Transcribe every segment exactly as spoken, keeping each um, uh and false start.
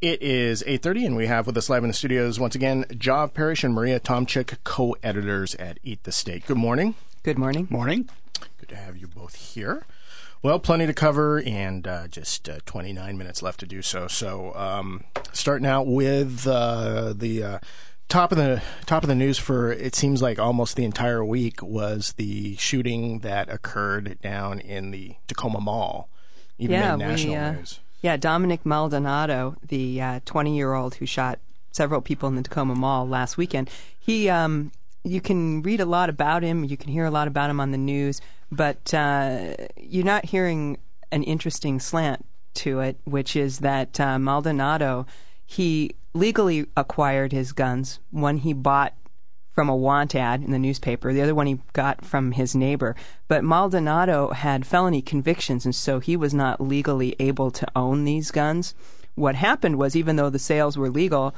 It is eight thirty, and we have with us live in the studios, once again, Jov Parrish and Maria Tomchik, co-editors at Eat the State. Good morning. Good morning. Morning. Good to have you both here. Well, plenty to cover, and uh, just uh, twenty-nine minutes left to do so. So, um, starting out with uh, the uh, top of the top of the news for, it seems like almost the entire week, was the shooting that occurred down in the Tacoma Mall. Even yeah, made national we, uh, news. Yeah, Dominic Maldonado, the uh, twenty-year-old who shot several people in the Tacoma Mall last weekend, he, um, you can read a lot about him, you can hear a lot about him on the news, but uh, you're not hearing an interesting slant to it, which is that uh, Maldonado, he legally acquired his guns. One he bought from a want ad in the newspaper. The other one he got from his neighbor. But Maldonado had felony convictions, and so he was not legally able to own these guns. What happened was, even though the sales were legal,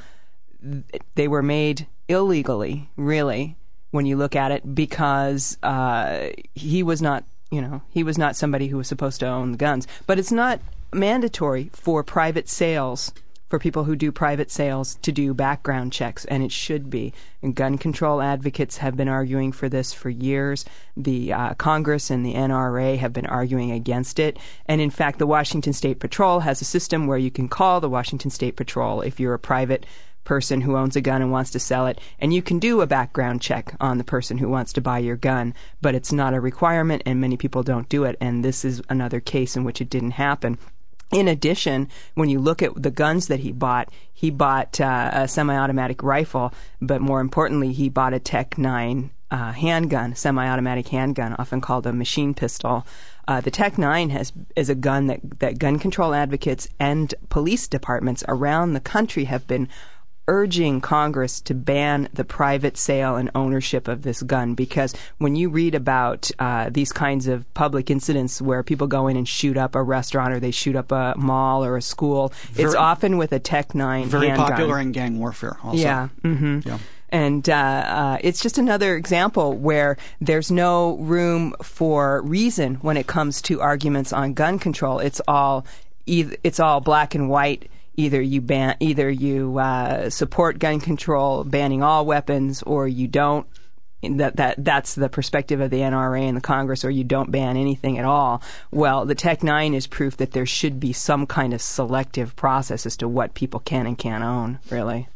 they were made illegally, really, when you look at it, because uh, he was not, you know, he was not somebody who was supposed to own the guns. But it's not mandatory for private sales, for people who do private sales, to do background checks, and it should be. And gun control advocates have been arguing for this for years. The uh, Congress and the N R A have been arguing against it. And in fact, the Washington State Patrol has a system where you can call the Washington State Patrol if you're a private person who owns a gun and wants to sell it, and you can do a background check on the person who wants to buy your gun, but it's not a requirement, and many people don't do it, and this is another case in which it didn't happen. In addition, when you look at the guns that he bought, he bought uh, a semi-automatic rifle, but more importantly, he bought a Tech nine uh, handgun, semi-automatic handgun, often called a machine pistol. Uh, the Tech nine has is a gun that, that gun control advocates and police departments around the country have been urging Congress to ban the private sale and ownership of this gun, because when you read about uh, these kinds of public incidents where people go in and shoot up a restaurant or they shoot up a mall or a school, very, it's often with a Tech nine very handgun. popular in gang warfare also. Yeah. Mm-hmm. Yeah. And uh, uh, it's just another example where there's no room for reason when it comes to arguments on gun control. It's all either, it's all black and white. Either you ban, either you uh, support gun control, banning all weapons, or you don't. That that that's the perspective of the N R A and the Congress, or you don't ban anything at all. Well, the Tech nine is proof that there should be some kind of selective process as to what people can and can't own. Really.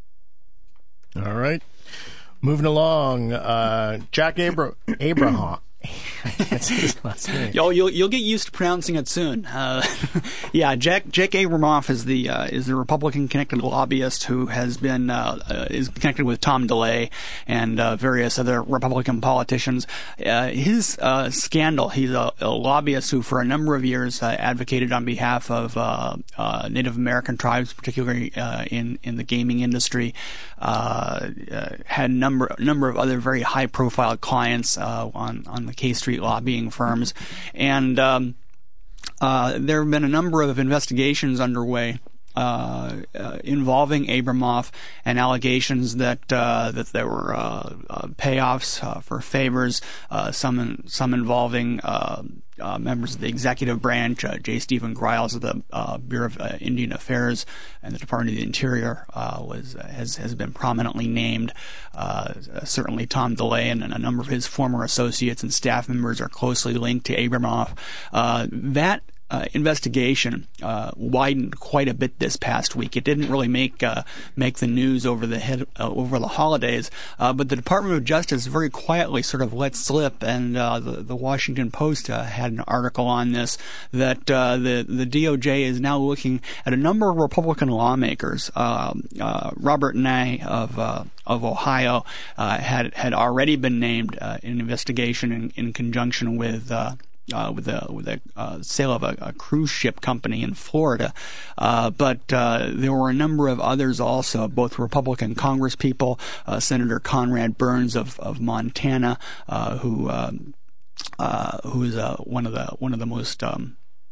All right, moving along. Uh, Jack Abra- Abraham. That's his last name. You'll, you'll you'll get used to pronouncing it soon. Uh, yeah, Jack Jack Abramoff is the uh, is the Republican connected lobbyist who has been uh, uh, is connected with Tom DeLay and uh, various other Republican politicians. Uh, his uh, scandal. He's a, a lobbyist who, for a number of years, uh, advocated on behalf of uh, uh, Native American tribes, particularly uh, in in the gaming industry. Uh, uh, had a number number of other very high profile clients uh, on on the K Street lobbying firms, and um, uh, there have been a number of investigations underway uh, uh, involving Abramoff and allegations that uh, that there were uh, uh, payoffs uh, for favors, uh, some in, some involving uh, uh, members of the executive branch. uh, J. Stephen Griles of the uh, Bureau of uh, Indian Affairs and the Department of the Interior uh, was uh, has has been prominently named. Uh, certainly, Tom DeLay and, and a number of his former associates and staff members are closely linked to Abramoff. Uh, that Uh, investigation uh, widened quite a bit this past week. It didn't really make uh, make the news over the head, uh, over the holidays, uh, but the Department of Justice very quietly sort of let slip, and uh, the, the Washington Post uh, had an article on this, that uh, the the D O J is now looking at a number of Republican lawmakers. Uh, uh, Robert Nye of uh, of Ohio uh, had had already been named uh, in an investigation in, in conjunction with. Uh, Uh, with the with the uh, sale of a, a cruise ship company in Florida, uh, but uh, there were a number of others also, both Republican Congresspeople, uh, Senator Conrad Burns of of Montana, uh, who um, uh, who is uh, one of the one of the most um,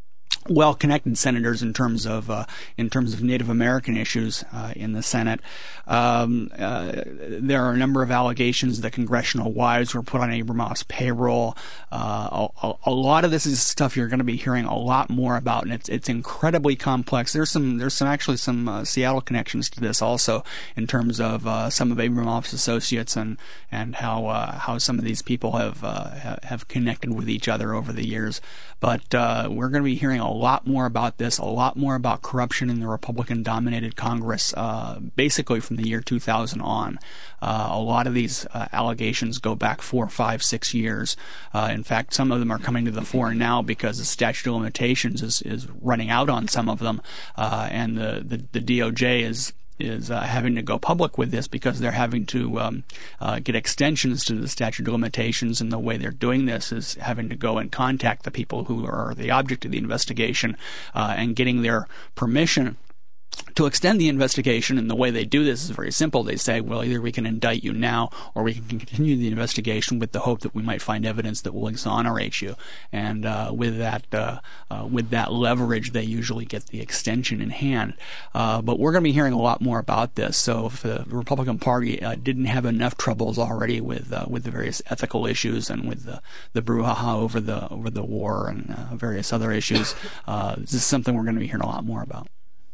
well-connected senators in terms of uh, in terms of Native American issues uh, in the Senate. Um, uh, there are a number of allegations that congressional wives were put on Abramoff's payroll. Uh, a, a lot of this is stuff you're going to be hearing a lot more about, and it's it's incredibly complex. There's some there's some actually some uh, Seattle connections to this also in terms of uh, some of Abramoff's associates and and how uh, how some of these people have uh, have connected with each other over the years. But uh, we're going to be hearing a lot more about this, a lot more about corruption in the Republican-dominated Congress, uh, basically from the year two thousand on. Uh, a lot of these uh, allegations go back four, five, six years. Uh, in fact, some of them are coming to the fore now because the statute of limitations is, is running out on some of them, uh, and the, the, the D O J is is uh, having to go public with this because they're having to um, uh, get extensions to the statute of limitations, and the way they're doing this is having to go and contact the people who are the object of the investigation uh, and getting their permission to extend the investigation. And the way they do this is very simple. They say, well, either we can indict you now or we can continue the investigation with the hope that we might find evidence that will exonerate you. And uh, with that uh, uh, with that leverage, they usually get the extension in hand. Uh, but we're going to be hearing a lot more about this. So if the Republican Party uh, didn't have enough troubles already with uh, with the various ethical issues and with the, the brouhaha over the over the war and uh, various other issues, uh, this is something we're going to be hearing a lot more about.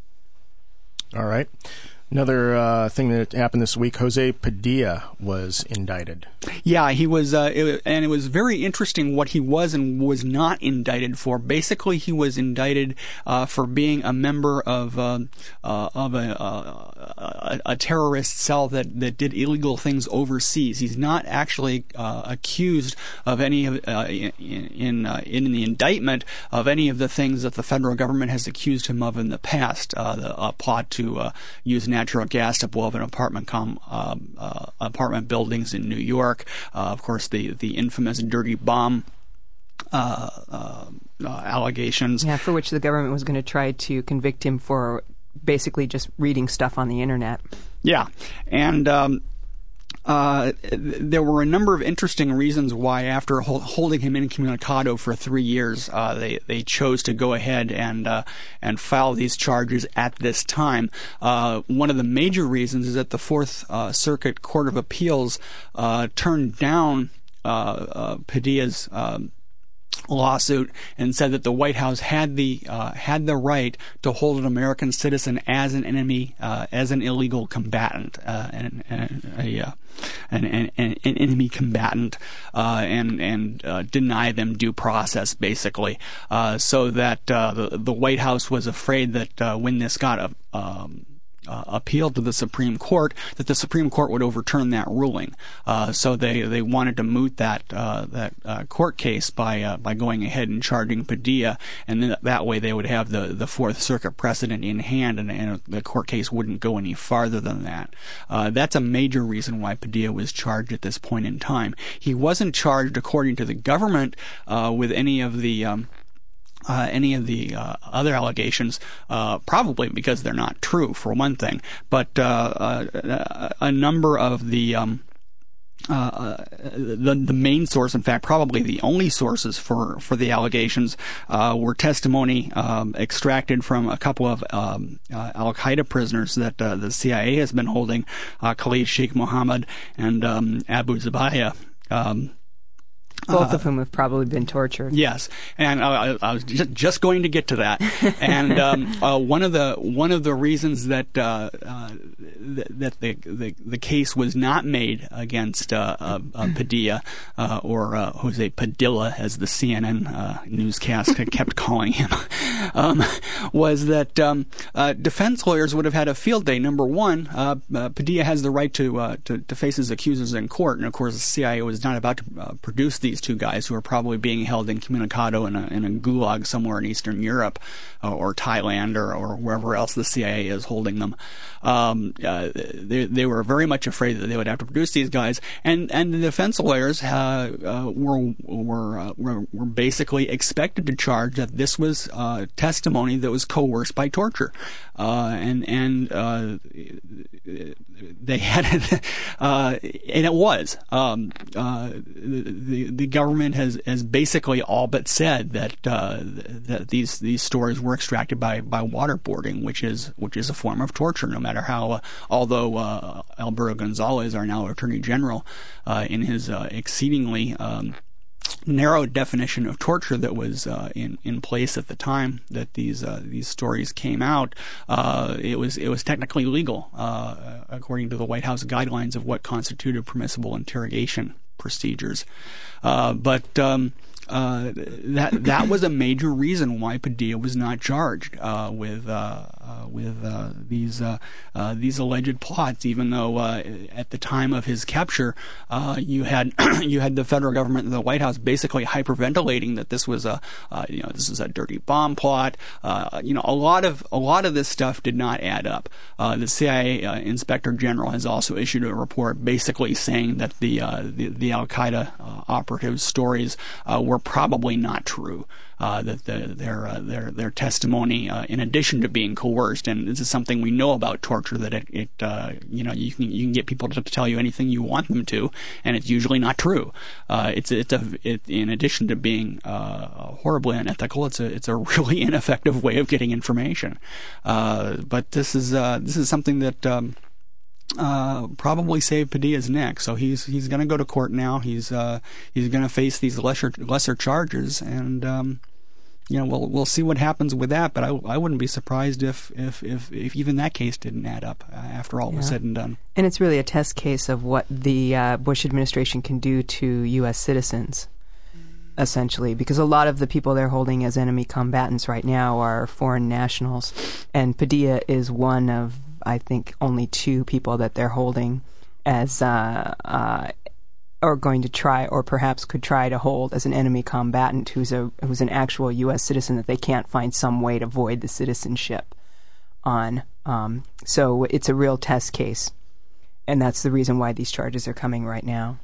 All right. Another uh, thing that happened this week, Jose Padilla was indicted. Yeah, he was, uh, it, and it was very interesting what he was and was not indicted for. Basically, he was indicted uh, for being a member of uh, uh, of a, a, a terrorist cell that, that did illegal things overseas. He's not actually uh, accused of any of uh, in in, uh, in the indictment of any of the things that the federal government has accused him of in the past. Uh, the uh, plot to uh, use natural gas to blow up an apartment com, uh, uh, apartment buildings in New York. Uh, of course, the the infamous dirty bomb uh, uh, uh, allegations. Yeah, for which the government was going to try to convict him for basically just reading stuff on the internet. Yeah, and um, Uh, there were a number of interesting reasons why, after hold, holding him incommunicado for three years, uh, they they chose to go ahead and uh, and file these charges at this time. Uh, one of the major reasons is that the Fourth uh, Circuit Court of Appeals uh, turned down uh, uh, Padilla's Um, lawsuit and said that the White House had the uh, had the right to hold an American citizen as an enemy, uh, as an illegal combatant, uh, and, and a uh, an, an, an enemy combatant, uh, and and uh, deny them due process, basically, uh, so that uh, the the White House was afraid that uh, when this got a um, Uh, appealed to the Supreme Court, that the Supreme Court would overturn that ruling. Uh, so they, they wanted to moot that uh, that uh, court case by uh, by going ahead and charging Padilla, and then that way they would have the, the Fourth Circuit precedent in hand, and, and the court case wouldn't go any farther than that. Uh, that's a major reason why Padilla was charged at this point in time. He wasn't charged, according to the government, uh, with any of the um, Uh, any of the uh, other allegations, uh, probably because they're not true, for one thing. But uh, uh, a number of the um, uh, the the main source, in fact, probably the only sources for for the allegations, uh, were testimony um, extracted from a couple of um, uh, Al Qaeda prisoners that uh, the C I A has been holding, uh, Khalid Sheikh Mohammed and um, Abu Zubaydah. Um, Both of whom have probably been tortured. Yes, and uh, I was just, just going to get to that. And um, uh, one of the one of the reasons that uh, uh, th- that the, the the case was not made against uh, uh, uh, Padilla uh, or uh, Jose Padilla, as the C N N uh, newscast kept calling him, um, was that um, uh, defense lawyers would have had a field day. Number one, uh, uh, Padilla has the right to, uh, to to face his accusers in court, and of course the C I A was not about to uh, produce these two guys who are probably being held incommunicado in a, in a gulag somewhere in Eastern Europe uh, or Thailand or, or wherever else the C I A is holding them. Um, uh, uh, they they were very much afraid that they would have to produce these guys, and and the defense lawyers uh, uh, were were, uh, were were basically expected to charge that this was uh, testimony that was coerced by torture, uh, and and uh, they had uh, and it was um, uh, the the government has has basically all but said that uh, that these these stories were extracted by by waterboarding, which is which is a form of torture. No matter how, uh, although uh, Alberto Gonzales, our now Attorney General, uh, in his uh, exceedingly um, narrow definition of torture that was uh, in in place at the time that these uh, these stories came out, uh, it was it was technically legal uh, according to the White House guidelines of what constituted permissible interrogation procedures. Uh, but um, uh, that that was a major reason why Padilla was not charged uh, with uh, uh, with uh, these uh, uh, these alleged plots, even though uh, at the time of his capture, uh, you had you had the federal government and the White House basically hyperventilating that this was a uh, you know this is a dirty bomb plot. Uh, you know a lot of a lot of this stuff did not add up. Uh, the C I A uh, Inspector General has also issued a report basically saying that the uh, the, the Al Qaeda uh, operatives' stories uh, were probably not true. Uh, that the, their uh, their their testimony, uh, in addition to being coerced, and this is something we know about torture, that it, it uh, you know you can you can get people to tell you anything you want them to, and it's usually not true. Uh, it's it's a it, in addition to being uh, horribly unethical, it's a it's a really ineffective way of getting information. Uh, but this is uh, this is something that. Um, Uh, probably saved Padilla's neck, so he's he's going to go to court now. He's uh, he's going to face these lesser lesser charges, and um, you know we'll we'll see what happens with that. But I, I wouldn't be surprised if if, if, if even that case didn't add up uh, after all yeah. was said and done. And it's really a test case of what the uh, Bush administration can do to U S citizens, essentially, because a lot of the people they're holding as enemy combatants right now are foreign nationals, and Padilla is one of, I think, only two people that they're holding as uh, uh, or going to try, or perhaps could try to hold as an enemy combatant who's a who's an actual U S citizen that they can't find some way to void the citizenship on. Um, so it's a real test case, and that's the reason why these charges are coming right now.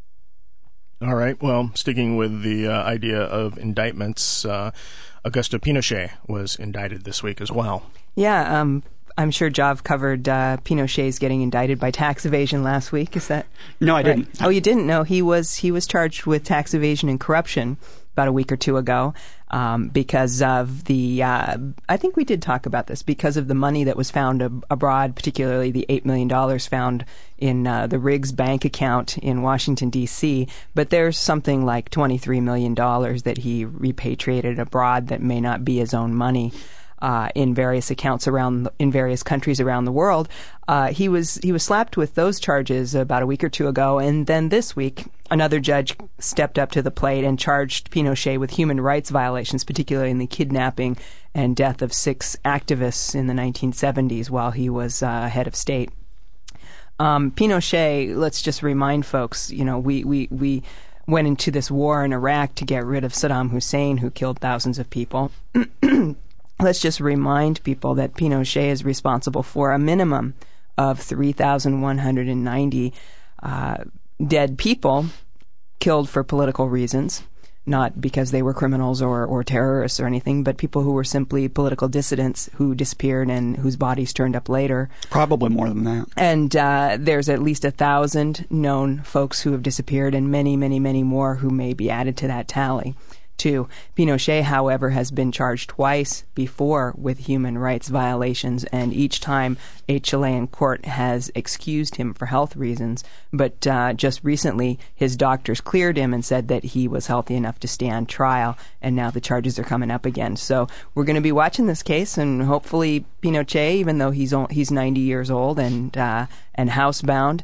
All right. Well, sticking with the uh, idea of indictments, uh, Augusto Pinochet was indicted this week as well. Yeah. Um, I'm sure Jav covered uh, Pinochet's getting indicted by tax evasion last week. Is that no? I right? didn't. Oh, you didn't? No, he was he was charged with tax evasion and corruption about a week or two ago um, because of the. Uh, I think we did talk about this because of the money that was found ab- abroad, particularly the eight million dollars found in uh, the Riggs bank account in Washington D C. But there's something like twenty-three million dollars that he repatriated abroad that may not be his own money. Uh, in various accounts around in various countries around the world, uh, he was he was slapped with those charges about a week or two ago, and then this week another judge stepped up to the plate and charged Pinochet with human rights violations, particularly in the kidnapping and death of six activists in the nineteen seventies while he was uh, head of state. Um, Pinochet, let's just remind folks, you know, we we we went into this war in Iraq to get rid of Saddam Hussein, who killed thousands of people. Let's just remind people that Pinochet is responsible for a minimum of three thousand one hundred ninety uh, dead people killed for political reasons, not because they were criminals or, or terrorists or anything, but people who were simply political dissidents who disappeared and whose bodies turned up later. Probably more than that. And uh, there's at least a thousand known folks who have disappeared, and many, many, many more who may be added to that tally. Too. Pinochet, however, has been charged twice before with human rights violations, and each time a Chilean court has excused him for health reasons. But uh, just recently, his doctors cleared him and said that he was healthy enough to stand trial, and now the charges are coming up again. So we're going to be watching this case, and hopefully Pinochet, even though he's he's ninety years old and uh, and housebound,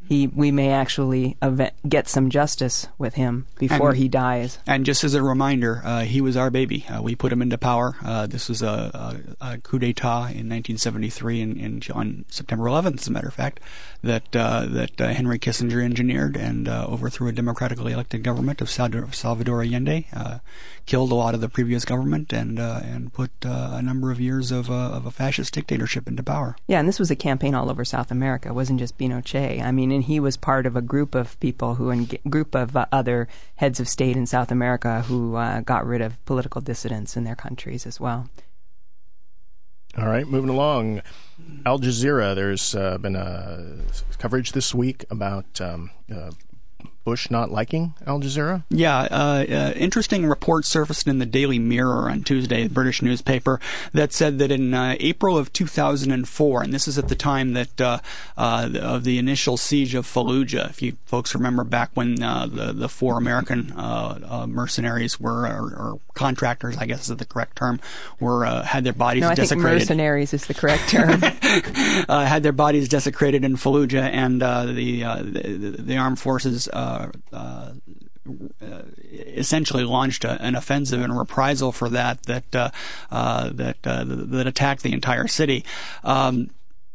he we may actually event, get some justice with him before and, he dies. And just as a reminder, uh, he was our baby. Uh, we put him into power. Uh, this was a, a, a coup d'etat in nineteen seventy-three, in, in, on September eleventh, as a matter of fact, that uh, that uh, Henry Kissinger engineered and uh, overthrew a democratically elected government of Salvador Allende, uh, killed a lot of the previous government, and uh, and put uh, a number of years of, uh, of a fascist dictatorship into power. Yeah, and this was a campaign all over South America. It wasn't just Pinochet. I mean, and he was part of a group of people who, a group of uh, other heads of state in South America who uh, got rid of political dissidents in their countries as well. All right, moving along. Al Jazeera, there's uh, been a coverage this week about um, uh, Bush not liking Al Jazeera? Yeah, uh, uh, interesting report surfaced in the Daily Mirror on Tuesday, the British newspaper, that said that in uh, April of two thousand four, and this is at the time that uh, uh, of the initial siege of Fallujah, if you folks remember back when uh, the the four American uh, uh, mercenaries were, or, or contractors, I guess is the correct term, were uh, had their bodies no, I desecrated. think mercenaries is the correct term. uh, had their bodies desecrated in Fallujah, and uh, the, uh, the the armed forces Uh, Uh, uh, essentially launched a, an offensive and reprisal for that that uh, uh, that uh, that attacked the entire city. Um,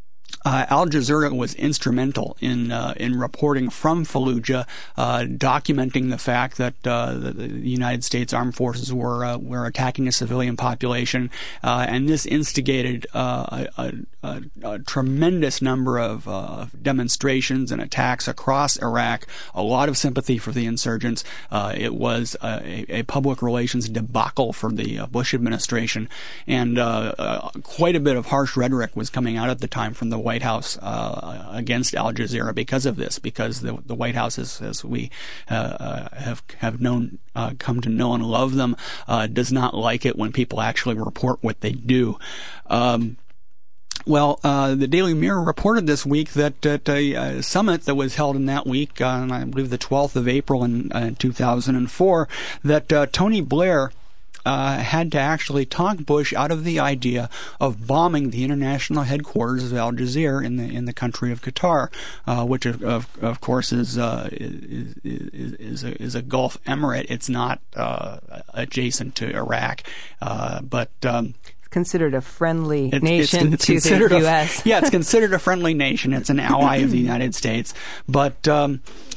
Uh, Al Jazeera was instrumental in uh, in reporting from Fallujah, uh, documenting the fact that uh, the, the United States Armed Forces were uh, were attacking a civilian population, uh, and this instigated uh, a, a, a tremendous number of uh, demonstrations and attacks across Iraq. A lot of sympathy for the insurgents. Uh, it was a, a public relations debacle for the uh, Bush administration, and uh, uh, quite a bit of harsh rhetoric was coming out at the time from the White House uh, against Al Jazeera because of this, because the, the White House, as, as we uh, uh, have have known, uh, come to know and love them, uh, does not like it when people actually report what they do. Um, Well, uh, the Daily Mirror reported this week that at a, a summit that was held in that week, uh, on I believe the twelfth of April in uh, two thousand four, that uh, Tony Blair Uh, had to actually talk Bush out of the idea of bombing the international headquarters of Al Jazeera in the in the country of Qatar, uh, which of, of of course is uh, is is, is, a, is a Gulf emirate. It's not uh, adjacent to Iraq, uh, but um, considered a friendly it's, nation it's, it's to the U S A, yeah, it's considered a friendly nation. It's an ally of the United States, but. Um,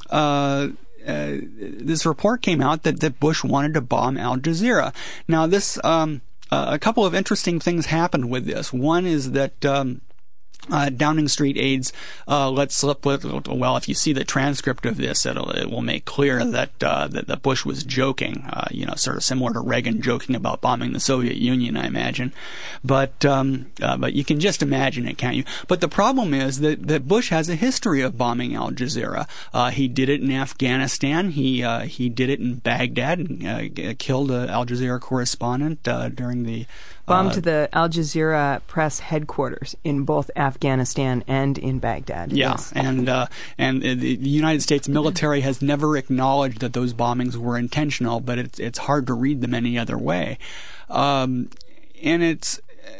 uh, Uh, this report came out that, that Bush wanted to bomb Al Jazeera. Now, this um, uh, a couple of interesting things happened with this. One is that um, uh, Downing Street aides uh, let slip with, well, if you see the transcript of this, it'll, it will make clear that uh, that, that Bush was joking, uh, you know, sort of similar to Reagan joking about bombing the Soviet Union, I imagine. But um, uh, but you can just imagine it, can't you? But the problem is that, that Bush has a history of bombing Al Jazeera. Uh, he did it in Afghanistan. He uh, he did it in Baghdad and uh, killed an Al Jazeera correspondent uh, during the bombed uh, the Al Jazeera press headquarters in both Afghanistan and in Baghdad. Yeah, yes. and uh, and the United States military has never acknowledged that those bombings were intentional, but it's it's hard to read them any other way, um, and it's.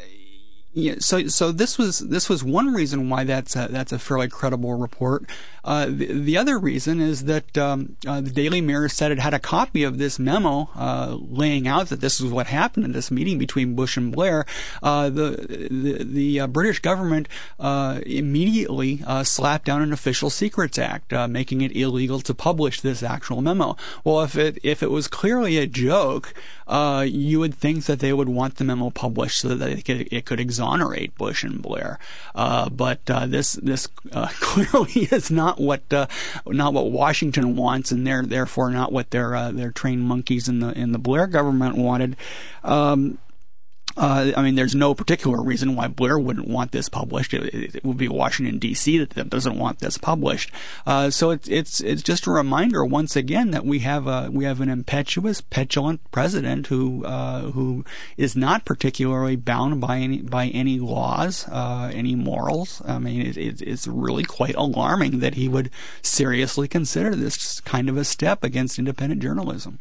Yeah, so so this was this was one reason why that's a, that's a fairly credible report. Uh, the, the other reason is that um, uh, the Daily Mirror said it had a copy of this memo uh, laying out that this is what happened in this meeting between Bush and Blair. Uh, the the, the uh, British government uh, immediately uh, slapped down an Official Secrets Act, uh, making it illegal to publish this actual memo. Well, if it if it was clearly a joke, uh, you would think that they would want the memo published so that it could, it could exonerate Bush and Blair. Uh, but uh, this this uh, clearly is not what uh, not what Washington wants, and they're therefore not what their uh, their trained monkeys in the in the Blair government wanted. Um, Uh, I mean, there's no particular reason why Blair wouldn't want this published. It, it would be Washington D C that, that doesn't want this published. Uh, so it's it's it's just a reminder once again that we have a we have an impetuous, petulant president who uh, who is not particularly bound by any by any laws, uh, any morals. I mean, it, it, it's really quite alarming that he would seriously consider this kind of a step against independent journalism.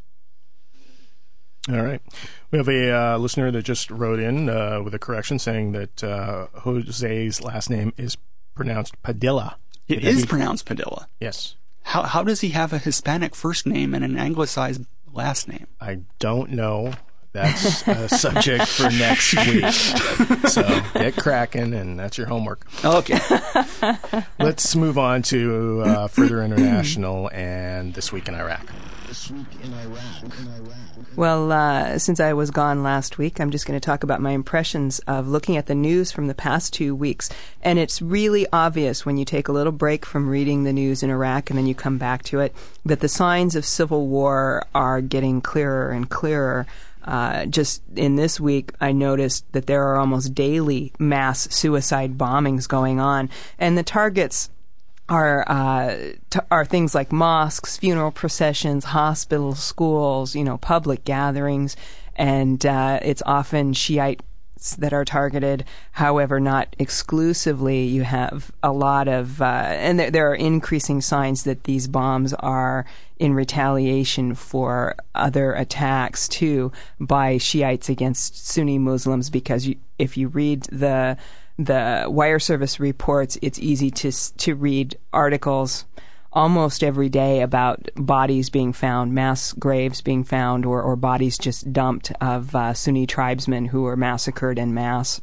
All right. We have a uh, listener that just wrote in uh, with a correction saying that uh, Jose's last name is pronounced Padilla. It Padilla. is pronounced Padilla. Yes. How how does he have a Hispanic first name and an anglicized last name? I don't know. That's a subject for next week. So get cracking, and that's your homework. Okay. Let's move on to uh, further international and This Week in Iraq. This Week in Iraq. In Iraq. Well, uh, since I was gone last week, I'm just going to talk about my impressions of looking at the news from the past two weeks. And it's really obvious when you take a little break from reading the news in Iraq and then you come back to it, that the signs of civil war are getting clearer and clearer. Uh, just in this week, I noticed that there are almost daily mass suicide bombings going on. And the targets are uh, t- are things like mosques, funeral processions, hospitals, schools, you know, public gatherings, and uh, it's often Shiites that are targeted. However, not exclusively. You have a lot of, uh, and there, there are increasing signs that these bombs are in retaliation for other attacks too by Shiites against Sunni Muslims, because you, if you read the the wire service reports, it's easy to to read articles almost every day about bodies being found, mass graves being found, or, or bodies just dumped of uh, Sunni tribesmen who were massacred en masse,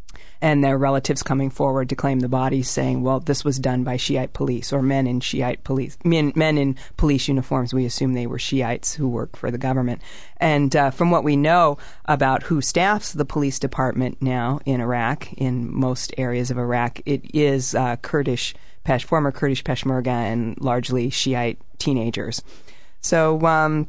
and their relatives coming forward to claim the bodies, saying, well, this was done by Shiite police, or men in Shiite police, men, men in police uniforms. We assume they were Shiites who work for the government. And uh, from what we know about who staffs the police department now in Iraq, in most areas of Iraq, it is uh, Kurdish, Pesh, former Kurdish Peshmerga and largely Shiite teenagers. So um,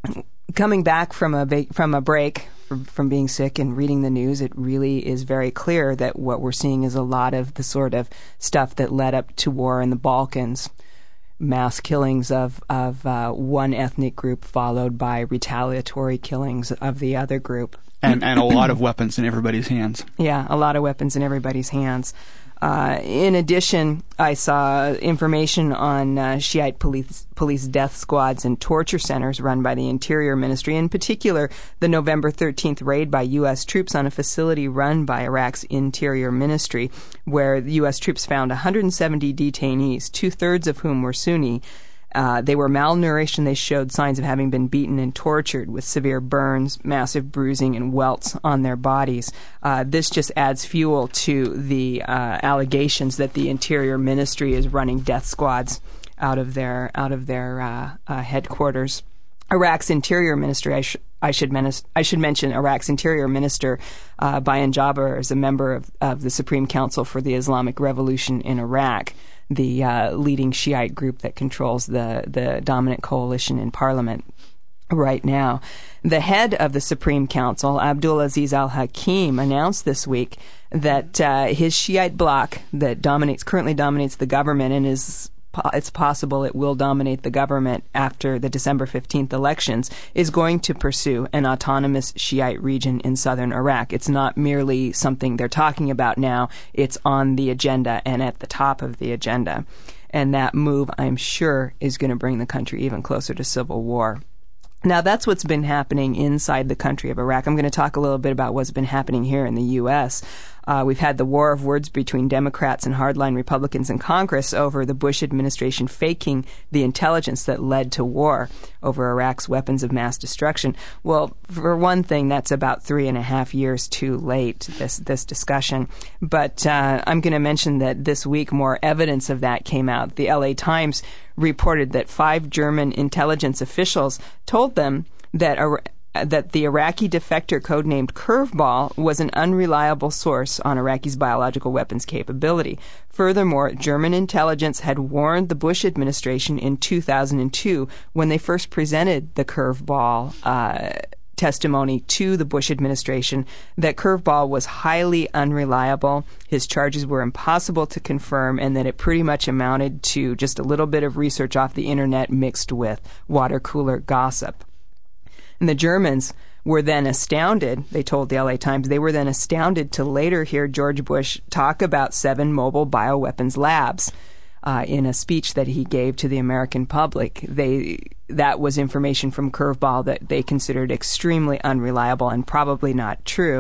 coming back from a ba- from a break, from, from being sick and reading the news, it really is very clear that what we're seeing is a lot of the sort of stuff that led up to war in the Balkans. Mass killings of, of uh, one ethnic group followed by retaliatory killings of the other group. And, and a lot of weapons in everybody's hands. Yeah, a lot of weapons in everybody's hands. Uh, in addition, I saw information on uh, Shiite police, police death squads and torture centers run by the Interior Ministry, in particular the November thirteenth raid by U S troops on a facility run by Iraq's Interior Ministry, where the U S troops found one hundred seventy detainees, two-thirds of whom were Sunni. Uh, they were malnourished and they showed signs of having been beaten and tortured with severe burns, massive bruising, and welts on their bodies. Uh, this just adds fuel to the uh, allegations that the Interior Ministry is running death squads out of their out of their uh, uh, headquarters. Iraq's Interior Ministry, I, sh- I should men- I should mention, Iraq's Interior Minister uh, Bayan Jabr is a member of, of the Supreme Council for the Islamic Revolution in Iraq, the uh, leading Shiite group that controls the, the dominant coalition in parliament right now. The head of the Supreme Council, Abdulaziz al-Hakim, announced this week that uh, his Shiite bloc that dominates currently dominates the government and is it's possible it will dominate the government after the December fifteenth elections, is going to pursue an autonomous Shiite region in southern Iraq. It's not merely something they're talking about now. It's on the agenda and at the top of the agenda. And that move, I'm sure, is going to bring the country even closer to civil war. Now, that's what's been happening inside the country of Iraq. I'm going to talk a little bit about what's been happening here in the U S. Uh, we've had the war of words between Democrats and hardline Republicans in Congress over the Bush administration faking the intelligence that led to war over Iraq's weapons of mass destruction. Well, for one thing, that's about three and a half years too late, this this discussion. But uh, I'm going to mention that this week more evidence of that came out. The L A Times reported that five German intelligence officials told them that a that the Iraqi defector codenamed Curveball was an unreliable source on Iraqi's biological weapons capability. Furthermore, German intelligence had warned the Bush administration in two thousand two when they first presented the Curveball uh, testimony to the Bush administration that Curveball was highly unreliable, his charges were impossible to confirm, and that it pretty much amounted to just a little bit of research off the internet mixed with water cooler gossip. And the Germans were then astounded, they told the L A Times, they were then astounded to later hear George Bush talk about seven mobile bioweapons labs uh, in a speech that he gave to the American public. They that was information from Curveball that they considered extremely unreliable and probably not true.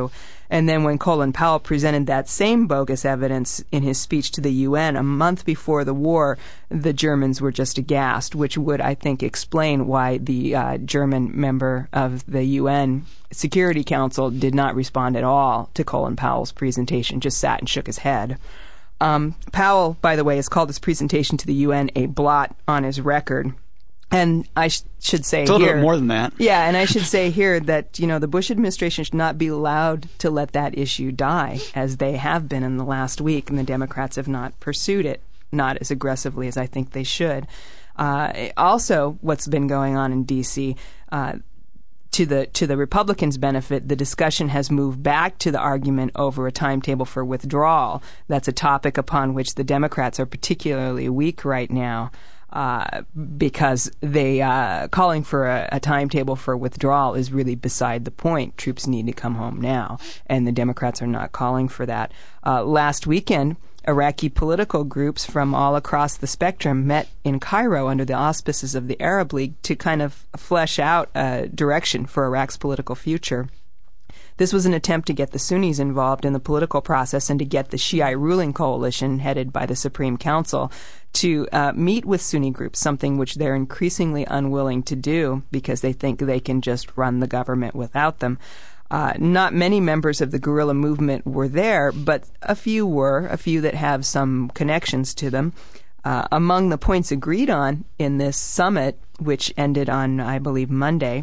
And then when Colin Powell presented that same bogus evidence in his speech to the U N a month before the war, the Germans were just aghast, which would, I think, explain why the uh, German member of the U N Security Council did not respond at all to Colin Powell's presentation, just sat and shook his head. Um, Powell, by the way, has called his presentation to the U N a blot on his record. And I sh- should say it's a little here, bit more than that. Yeah, and I should say here that, you know, the Bush administration should not be allowed to let that issue die, as they have been in the last week, and the Democrats have not pursued it, not as aggressively as I think they should. Uh, also, what's been going on in D C, uh, to the to the Republicans' benefit, the discussion has moved back to the argument over a timetable for withdrawal. That's a topic upon which the Democrats are particularly weak right now. Uh, because they uh, calling for a, a timetable for withdrawal is really beside the point. Troops need to come home now, and the Democrats are not calling for that. Uh, last weekend, Iraqi political groups from all across the spectrum met in Cairo under the auspices of the Arab League to kind of flesh out a direction for Iraq's political future. This was an attempt to get the Sunnis involved in the political process and to get the Shiite ruling coalition, headed by the Supreme Council, to uh, meet with Sunni groups, something which they're increasingly unwilling to do because they think they can just run the government without them. Uh, not many members of the guerrilla movement were there, but a few were, a few that have some connections to them. Uh, among the points agreed on in this summit, which ended on, I believe, Monday,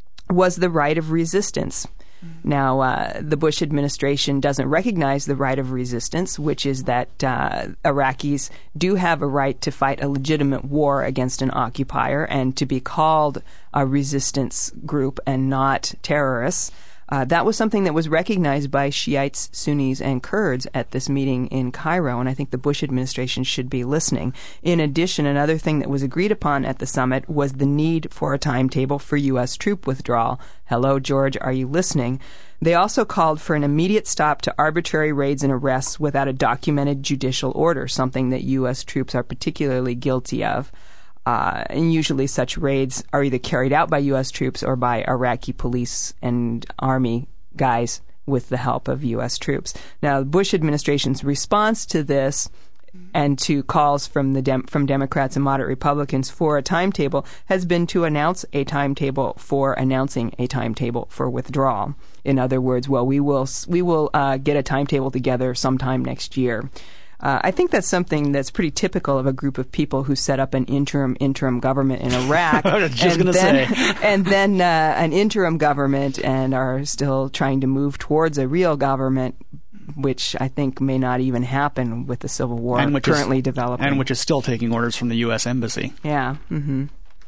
was the right of resistance. Now, uh, the Bush administration doesn't recognize the right of resistance, which is that uh, Iraqis do have a right to fight a legitimate war against an occupier and to be called a resistance group and not terrorists. Uh, that was something that was recognized by Shiites, Sunnis, and Kurds at this meeting in Cairo, and I think the Bush administration should be listening. In addition, another thing that was agreed upon at the summit was the need for a timetable for U S troop withdrawal. Hello, George, are you listening? They also called for an immediate stop to arbitrary raids and arrests without a documented judicial order, something that U S troops are particularly guilty of. Uh, and usually such raids are either carried out by U S troops or by Iraqi police and army guys with the help of U S troops. Now, the Bush administration's response to this and to calls from the Dem- from Democrats and moderate Republicans for a timetable has been to announce a timetable for announcing a timetable for withdrawal. In other words, well, we will we will uh, get a timetable together sometime next year. Uh, I think that's something that's pretty typical of a group of people who set up an interim interim government in Iraq, I was just and, then, say. and then uh, an interim government, and are still trying to move towards a real government, which I think may not even happen with the civil war and which currently is, developing, and which is still taking orders from the U S Embassy. Yeah. Mm-hmm.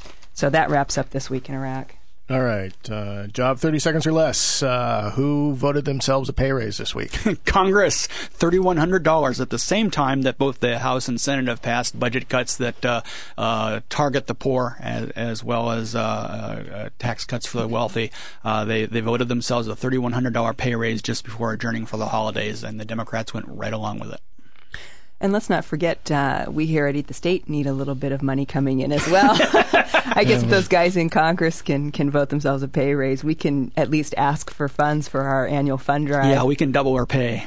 So that wraps up this week in Iraq. All right. Uh, job thirty seconds or less. Uh, who voted themselves a pay raise this week? Congress, three thousand one hundred dollars at the same time that both the House and Senate have passed budget cuts that uh, uh, target the poor as, as well as uh, uh, tax cuts for the wealthy. Uh, they, they voted themselves a three thousand one hundred dollars pay raise just before adjourning for the holidays, and the Democrats went right along with it. And let's not forget, uh, we here at Eat the State need a little bit of money coming in as well. I guess if those guys in Congress can, can vote themselves a pay raise, we can at least ask for funds for our annual fund drive. Yeah, we can double our pay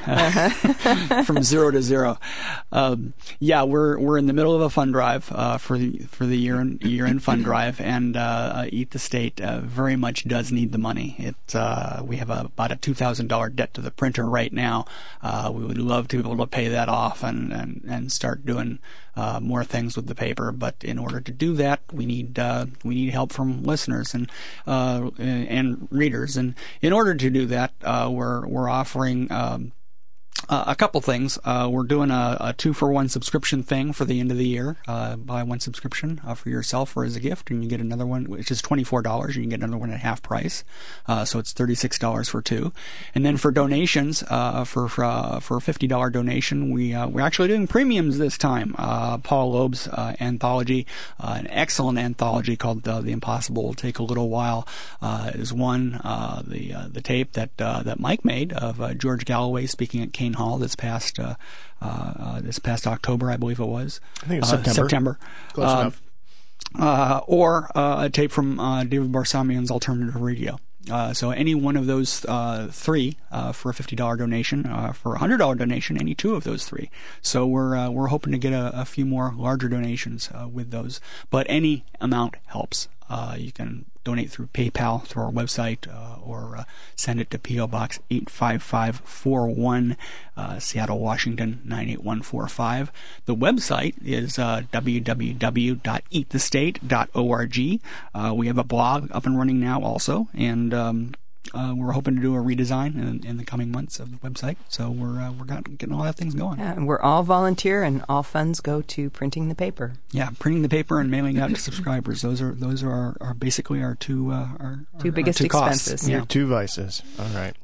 uh, from zero to zero. Um, yeah, we're we're in the middle of a fund drive uh, for the for the year end, year end fund drive, and uh, Eat the State uh, very much does need the money. It uh, we have a, about a two thousand dollars debt to the printer right now. Uh, we would love to be able to pay that off and. and And, and start doing uh, more things with the paper, but in order to do that, we need uh, we need help from listeners and uh, and readers. And in order to do that, uh, we're we're offering. Um, Uh, a couple things. Uh, we're doing a, a two-for-one subscription thing for the end of the year. Uh, buy one subscription uh, for yourself or as a gift, and you get another one, which is twenty-four dollars. You can get another one at half price. Uh, so it's thirty-six dollars for two. And then for donations, uh, for for, uh, for a fifty dollars donation, we, uh, we're actually doing premiums this time. Uh, Paul Loeb's uh, anthology, uh, an excellent anthology called uh, The Impossible Will Take a Little While, uh, is one. Uh, the uh, the tape that uh, that Mike made of uh, George Galloway speaking at Kane Hall this past uh, uh, this past October, I believe it was. I think it was uh, September. September. Close uh, enough. Uh, or uh, a tape from uh, David Barsamian's Alternative Radio. Uh, so any one of those uh, three uh, for a fifty dollars donation, uh, for a one hundred dollars donation, any two of those three. So we're uh, we're hoping to get a, a few more larger donations uh, with those. But any amount helps. Uh, you can donate through PayPal, through our website, uh, or uh, send it to P O. Box eight five five four one, uh, Seattle, Washington nine eight one four five. The website is uh, w w w dot eat the state dot org. Uh, we have a blog up and running now also, and um, uh, we're hoping to do a redesign in, in the coming months of the website. So we're uh, we're got, getting all that things going. Yeah, and we're all volunteer, and all funds go to printing the paper. Yeah, printing the paper and mailing out to subscribers. Those are those are our, our basically our two uh, our two our, biggest our two expenses. Costs. Your Yeah. two vices. All right.